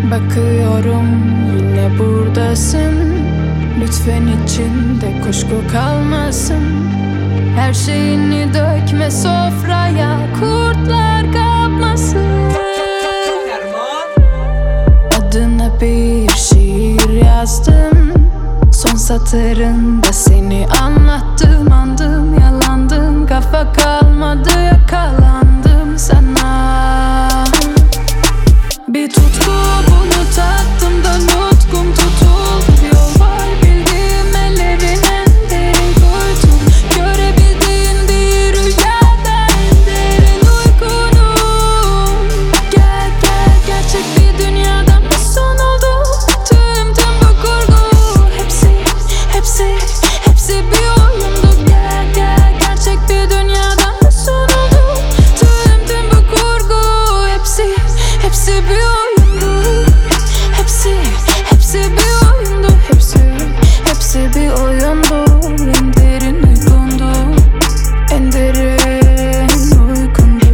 Bakıyorum yine buradasın. Lütfen içinde kuşku kalmasın. Her şeyini dökme sofraya, kurtlar kapmasın. Adına bir şiir yazdım. Son satırında seni anlattım. Andım, yalandım, kafa kalmadı, yakalandım sana. Bir tutku bunu tattım da nutkum tutuldu. Bir yol var bildiğim, ellerin en derin koydum. Görebildiğin bir rüyada en derin uykunum. Gel gel, gerçek bir dünyadan bir son oldu. Tüm bu kurgu, hepsi bir oyundu. Gel gel, gerçek bir dünyadan bir son oldu. Tüm bu kurgu, hepsi bir oyundu. Hepsi bir oyundu. Hepsi bir oyundu. En derin uykundu. En derin uykundu.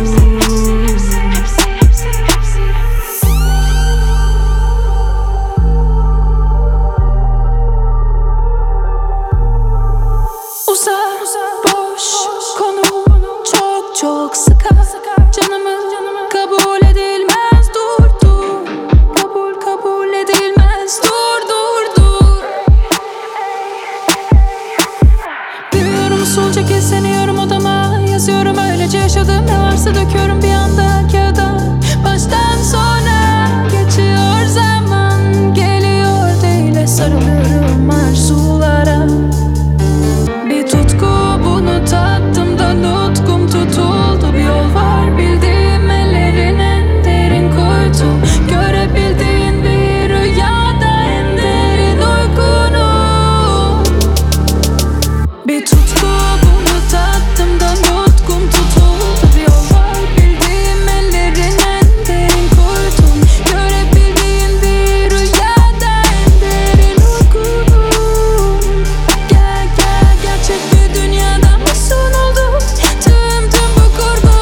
Uzak, boş konu çok sıkar canımı. Kabul edilmez, dur. Kabul edilmez, dur. Büyüyorum, usulca kilitleniyorum odama. Yazıyorum öylece yaşadığım ne varsa döküyorum bir anda kağıda. Baştan sona geçiyor zaman, geliyor değil, sarılıyorum arzulara. Bir tutku bunu tattım da nutkum tutuldu. Bir yol var bildiğim, ellerin en derin koydum. Görebildiğin bir rüyada en derin uykunum. Bir tutku bunu tattım da nutkum tutuldu. Bir yol var bildiğim, ellerin en derin koydum. Görebildiğin bir rüyada en derin uykunum. Gel gel, gerçek bir dünyadan bir son oldu. Tüm bu kurgu,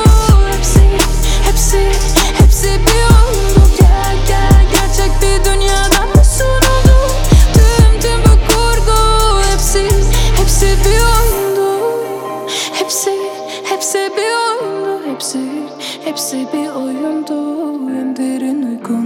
hepsi bir oyundu. Gel gel, gerçek bir dünyadan bir son oldu. Tüm bu kurgu, hepsi bir oyundu. Hepsi bir oyundu. Hepsi bir oyundu. En derin uyku.